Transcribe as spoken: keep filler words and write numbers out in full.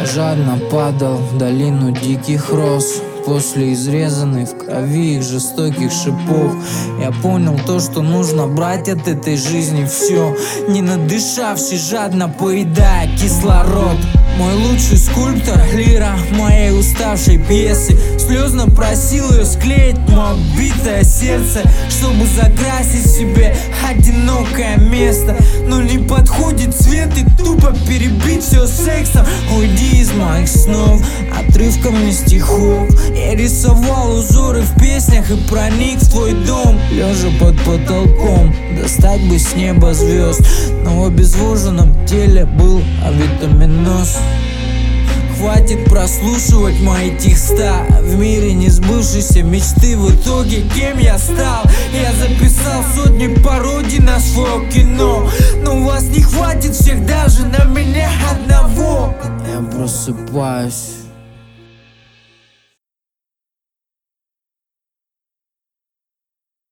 Я жадно падал в долину диких роз. После изрезанной в крови их жестоких шипов я понял то, что нужно брать от этой жизни все, не надышавшись, жадно поедая кислород. Мой лучший скульптор, лира моей уставшей пьесы, слезно просил ее склеить мое битое сердце, чтобы закрасить себе одинокое место. Но не подходит цвет и тупо перебить все сексом. Уйди из моих снов отрывками стихов. Я рисовал узоры в песнях и проник в твой дом, лежа под потолком. Достать бы с неба звезд, но в обезвоженном теле был авитаминоз. Хватит прослушивать мои текста. В мире не сбывшейся мечты в итоге кем я стал? Я записал сотни пародий на свое кино, но у вас не хватит всех даже на меня одного. Я просыпаюсь